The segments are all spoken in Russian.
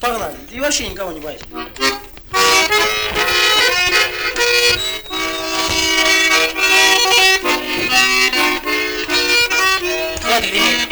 погнали. И вообще никого не бойся. Хватит греметь.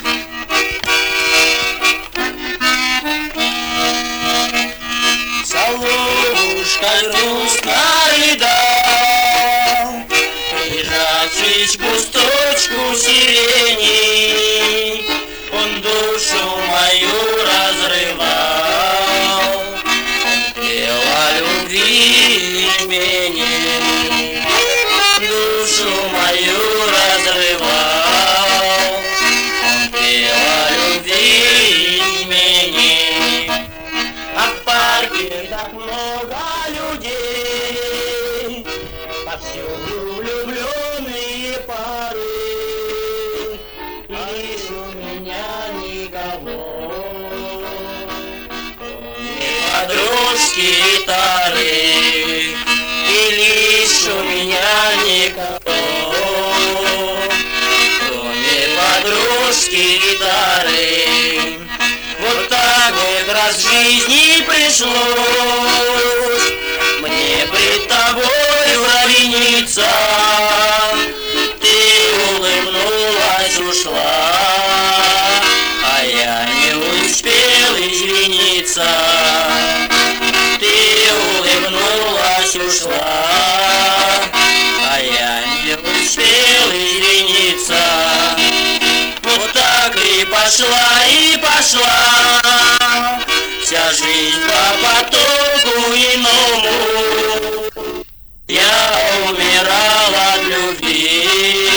Соловушка грустно рыдал, прижавшись к кусточку сирени, он душу мою разрывал, пел о любви имени, душу мою разрывал, пел о любви имени. А в парке так много людей, повсюду влюбленные пары, и лишь у меня никого, кроме подружки гитары, и лишь у меня никого, кроме подружки гитары. Вот так вот раз в жизни пришлось мне пред тобой провиниться. Ты улыбнулась, ушла, а я не успел извиниться. Ты улыбнулась, ушла, а я не успел извиниться. Вот так и пошла, вся жизнь по потоку иному. Я умирал от любви,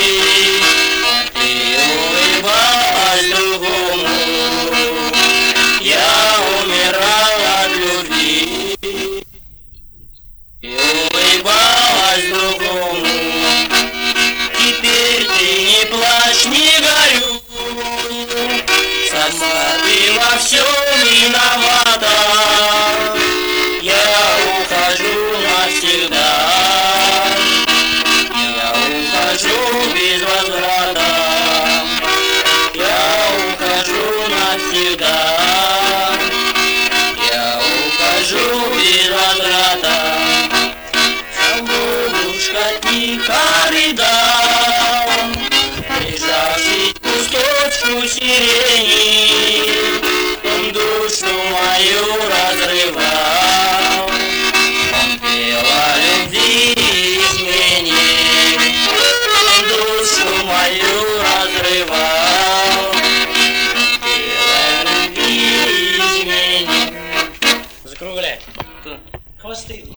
ты улыбалась другому. Я умирал от любви, и улыбалась другому. Теперь ты не плачь, не горюй, сама ты во всем виновата. Я ухожу навсегда, я ухожу без возврата. Я ухожу навсегда, я ухожу без возврата. Соловушка тихо рыдал, прижавшись к кусточку сирени, он душу мою разрывал, он пел о любви измене, он душу мою разрывал, пел о любви измене. Закругляй. Хвосты.